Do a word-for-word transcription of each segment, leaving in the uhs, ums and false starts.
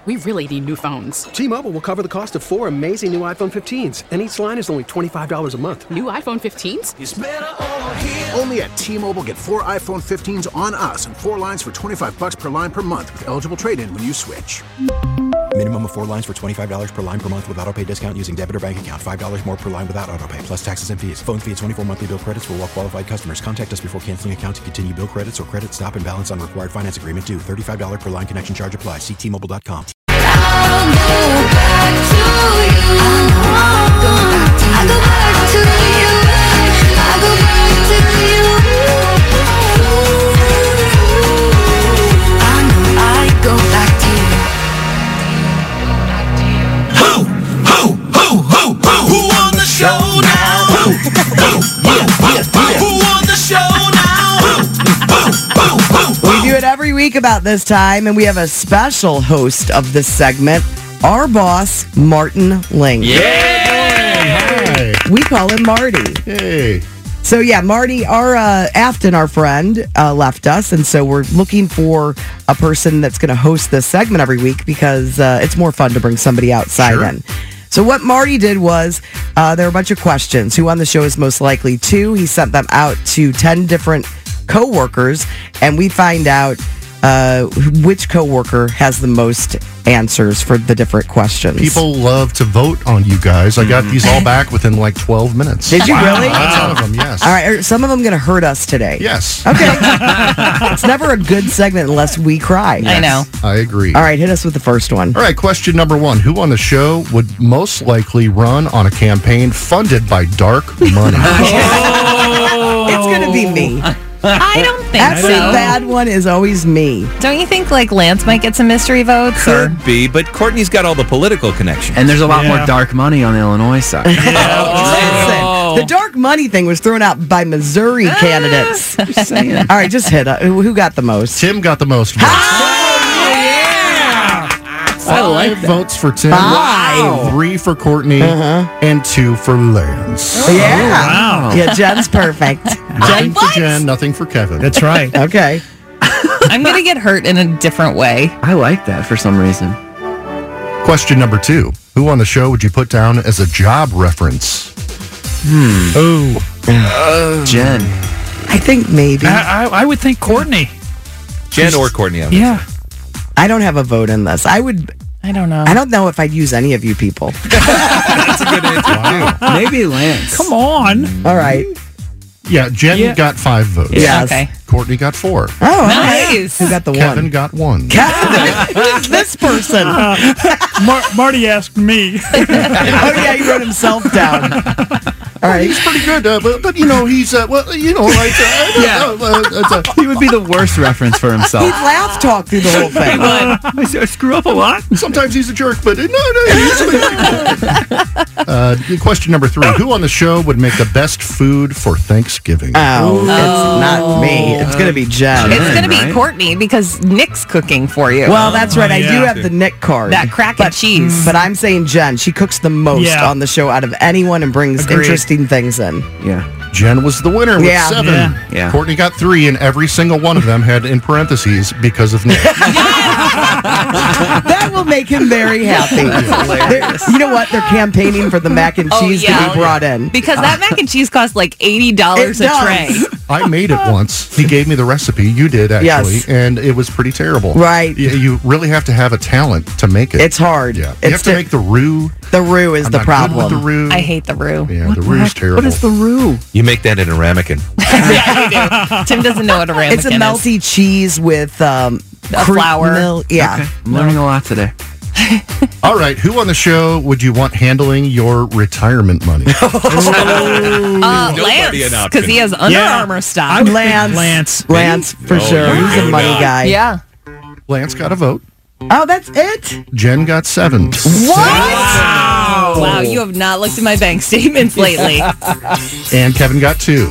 We really need new phones. T-Mobile will cover the cost of four amazing new iPhone fifteens, and each line is only twenty-five dollars a month. New iPhone fifteens? It's better over here. Only at T-Mobile, get four iPhone fifteens on us and four lines for twenty-five dollars per line per month with eligible trade-in when you switch. Minimum of four lines for twenty-five dollars per line per month with autopay discount using debit or bank account. five dollars more per line without autopay, plus taxes and fees. Phone fee at twenty-four monthly bill credits for well-qualified customers. Contact us before canceling account to continue bill credits or credit stop and balance on required finance agreement due. thirty-five dollars per line connection charge applies. See T Mobile dot com. I'll go back to you. I'll go back to you. I'll go back to you. I know I'd go back to you. Who, who, who, who, who, who on the show now? Who, who, who, who, who on the show now? Who, who, who, who, We do it every week about this time, and we have a special host of this segment, our boss, Martin Ling. Hi. We call him Marty. Hey. So, yeah, Marty, our uh, Afton, our friend, uh, left us, and so we're looking for a person that's going to host this segment every week because uh, it's more fun to bring somebody outside Sure. in. So what Marty did was, uh, there were a bunch of questions. Who on the show is most likely to? He sent them out to ten different co-workers, and we find out uh, which co-worker has the most answers for the different questions. People love to vote on you guys. I got these all back within like twelve minutes. Did you really? A ton of them, yes. All right, are some of them going to hurt us today? Yes. Okay. It's never a good segment unless we cry. I know. I agree. All right, hit us with the first one. All right, question number one. Who on the show would most likely run on a campaign funded by dark money? It's going to be me. I don't think Every so. bad one is always me. Don't you think like Lance might get some mystery votes? Or? Could be, but Courtney's got all the political connections. And there's a lot Yeah. more dark money on the Illinois side. Listen, the dark money thing was thrown out by Missouri candidates. Just saying. All right, just hit it. Who who got the most? Tim got the most votes. I like Five that. votes for Tim. Five. Three for Courtney. And two for Lance. Yeah. Wow. Yeah, Jen's perfect. Nothing for Jen, nothing for Kevin. That's right. Okay. I'm going to get hurt in a different way. I like that for some reason. Question number two. Who on the show would you put down as a job reference? Ooh. Jen. I think maybe. I, I, I would think Courtney. Jen or Courtney. on Yeah. I don't have a vote in this. I would. I don't know. I don't know if I'd use any of you people. That's a good answer, too. Maybe Lance. Come on. All right. Yeah, Jen Yeah. got five votes. Yes. Okay. Courtney got four. Oh, all Nice. right. Who got the Kevin one? got one. Kevin. Who's this person? Mar- Marty asked me. Oh, yeah, he wrote himself down. All right. He's pretty good, uh, but, but, you know, he's, uh, well, you know, like, uh, Yeah. uh, uh, it's, uh, He would be the worst reference for He'd himself. laugh talk through the whole thing. I, I screw up a lot. sometimes he's a jerk, but uh, no, no, usually. uh, question number three. Who on the show would make the best food for Thanksgiving? Oh, it's not me. It's going to be Jen. It's going to be right? Courtney because Nick's cooking for you. Well, that's right. I yeah. do have the Nick card. that crack and cheese. But I'm saying Jen. She cooks the most Yeah. on the show out of anyone and brings Agreed. interesting things in. Yeah. Jen was the winner with Yeah. seven. Yeah. Yeah. Courtney got three, and every single one of them had in parentheses because of Nick. That will make him very happy. They're- You know what? They're campaigning for the mac and Oh, cheese yeah. to be brought in. because that mac and cheese costs like eighty dollars It a does. tray. I made it once. He gave me the recipe. You did, actually. Yes. And it was pretty terrible. Right. You, you really have to have a talent to make it. It's hard. Yeah. You It's have to the, make the roux. the roux is I'm the not problem. Good with the roux. I hate the roux. Yeah, the roux's terrible. What is the roux? You make that in a ramekin. Yeah, you do. Tim doesn't know what a ramekin It's a is. melty cheese with um, A cre- flour. milk. Yeah. Okay. I'm learning a lot today. All right. Who on the show would you want handling your retirement money? Uh, Nobody Lance, an option. because he has Under Yeah. Armour I stock. would think Lance. Lance. Lance, for Oh, sure. you He's a do money not. guy. Yeah. Lance got a vote. Oh, that's it? Jen got seven. What? Wow, you have not looked at my bank statements lately. And Kevin got two.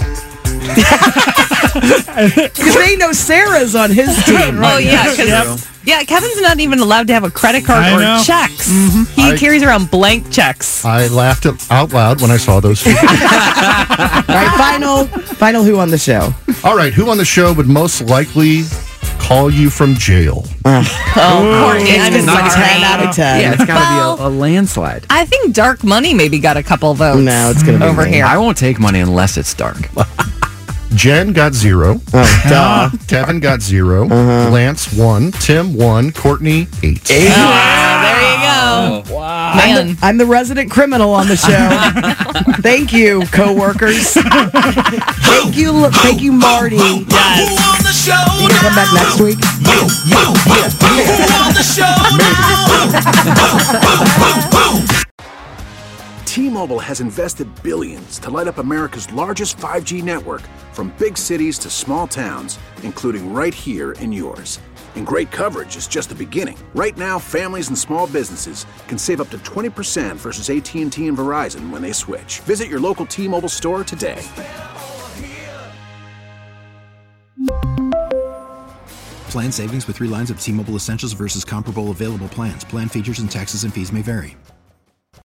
Because they know Sarah's on his team. Oh, yeah. 'cause- Yep. Yeah, Kevin's not even allowed to have a credit card I or know. checks. He I- carries around blank checks. I laughed out loud when I saw those two. All right, final, final who on the show? All right. Who on the show would most likely call you from jail? Oh, Courtney, It's I'm gonna be sorry. ten out of ten. Yeah, it's got to Well- be a, a landslide. I think Dark Money maybe got a couple votes. No, it's gonna be over me. here. I won't take money unless it's dark. Jen got zero. Oh, duh. Kevin got 0 Uh-huh. Lance one. Tim one. Courtney eight. Oh, there you go. Wow. I'm Man. the, I'm the resident criminal on the show. Thank you, coworkers. Thank you, thank you, Marty. Who on the show You gonna come back next week? Who on the show T-Mobile has invested billions to light up America's largest five G network, from big cities to small towns, including right here in yours. And great coverage is just the beginning. Right now, families and small businesses can save up to twenty percent versus A T and T and Verizon when they switch. Visit your local T-Mobile store today. Plan savings with three lines of T-Mobile Essentials versus comparable available plans. Plan features and taxes and fees may vary.